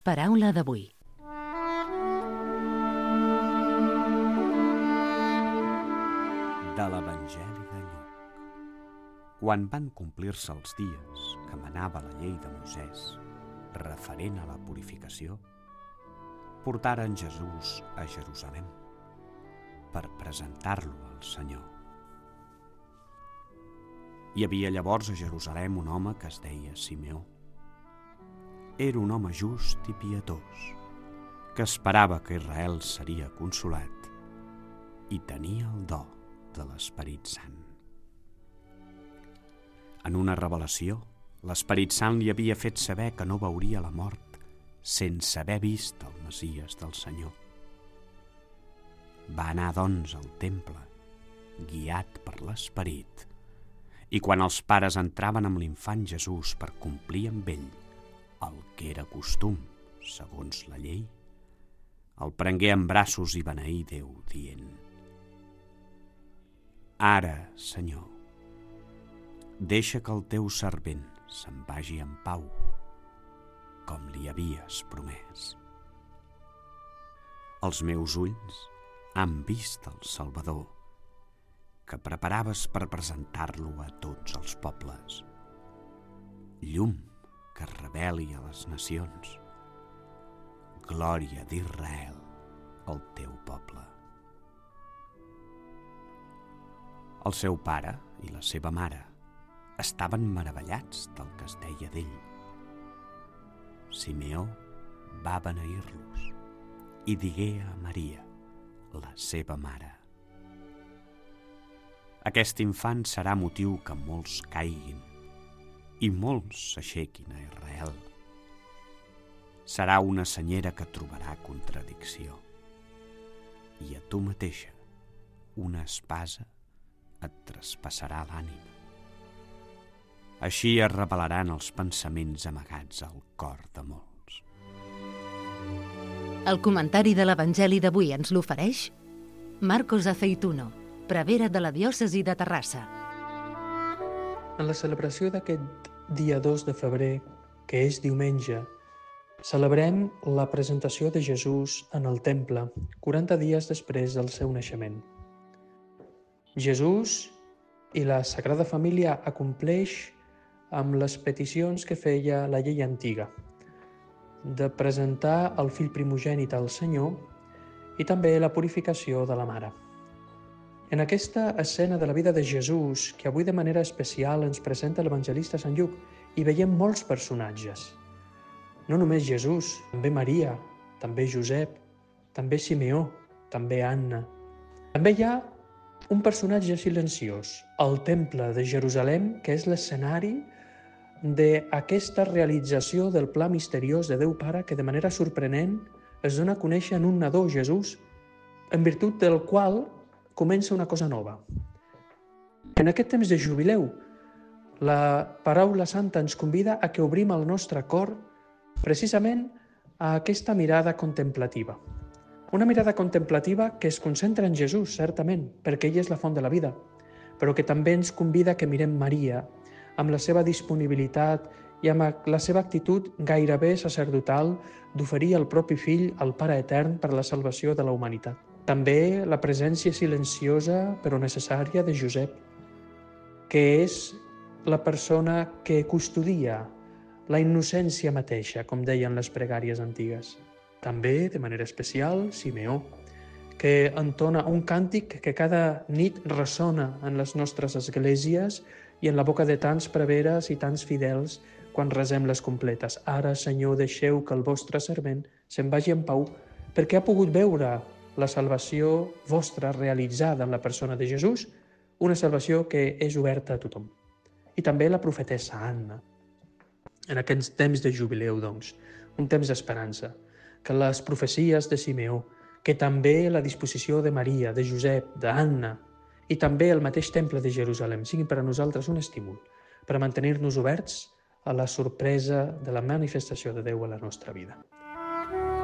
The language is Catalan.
Paraula d'avui. De l'Evangeli de Lluc. Quan van complir-se els dies que manava la llei de Moisès referent a la purificació, portaren Jesús a Jerusalem per presentar-lo al Senyor. Hi havia llavors a Jerusalem un home que es deia Simeó. Era un home just i pietós, que esperava que Israel seria consolat i tenia el do de l'Esperit Sant. En una revelació, l'Esperit Sant li havia fet saber que no veuria la mort sense haver vist el Messies del Senyor. Va anar, doncs, al temple, guiat per l'Esperit, i quan els pares entraven amb l'infant Jesús per complir amb ell el que era costum, segons la llei, el prengué en braços i beneí Déu, dient: «Ara, Senyor, deixa que el teu servent se'n vagi en pau, com li havies promès. Els meus ulls han vist el Salvador, que preparaves per presentar-lo a tots els pobles, llum que reveli a les nacions, glòria d'Israel, el teu poble». El seu pare i la seva mare estaven meravellats del que es deia d'ell. Simeó va beneir-los i digué a Maria, la seva mare: «Aquest infant serà motiu que molts caiguin i molts s'aixequin a Israel. Serà una senyera que trobarà contradicció, i a tu mateixa una espasa et traspassarà l'ànima. Així es revelaran els pensaments amagats al cor de molts». El comentari de l'Evangeli d'avui ens l'ofereix Marcos Aceituno, prevere de la diòcesi de Terrassa. En la celebració d'aquest dia 2 de febrer, que és diumenge, celebrem la presentació de Jesús en el temple, 40 dies després del seu naixement. Jesús i la Sagrada Família acompleix amb les peticions que feia la llei antiga, de presentar el fill primogènit al Senyor i també la purificació de la mare. En aquesta escena de la vida de Jesús, que avui de manera especial ens presenta l'evangelista Sant Lluc, hi veiem molts personatges. No només Jesús, també Maria, també Josep, també Simeó, també Anna. També hi ha un personatge silenciós, el temple de Jerusalem, que és l'escenari d'aquesta realització del pla misteriós de Déu Pare que de manera sorprenent es dona a conèixer en un nadó, Jesús, en virtut del qual comença una cosa nova. En aquest temps de jubileu, la paraula santa ens convida a que obrim el nostre cor precisament a aquesta mirada contemplativa. Una mirada contemplativa que es concentra en Jesús, certament, perquè ell és la font de la vida, però que també ens convida que mirem Maria amb la seva disponibilitat i amb la seva actitud gairebé sacerdotal d'oferir el propi fill al Pare Etern per a la salvació de la humanitat. També la presència silenciosa però necessària de Josep, que és la persona que custodia la innocència mateixa, com deien les pregàries antigues. També, de manera especial, Simeó, que entona un càntic que cada nit ressona en les nostres esglésies i en la boca de tants preveres i tants fidels quan resem les completes. Ara, Senyor, deixeu que el vostre servent se'n vagi en pau, perquè ha pogut veure la salvació vostra realitzada en la persona de Jesús, una salvació que és oberta a tothom. I també la profetessa Anna. En aquests temps de jubileu, doncs, un temps d'esperança, que les profecies de Simeó, que també la disposició de Maria, de Josep, d'Anna, i també el mateix temple de Jerusalem siguin per a nosaltres un estímul per a mantenir-nos oberts a la sorpresa de la manifestació de Déu a la nostra vida.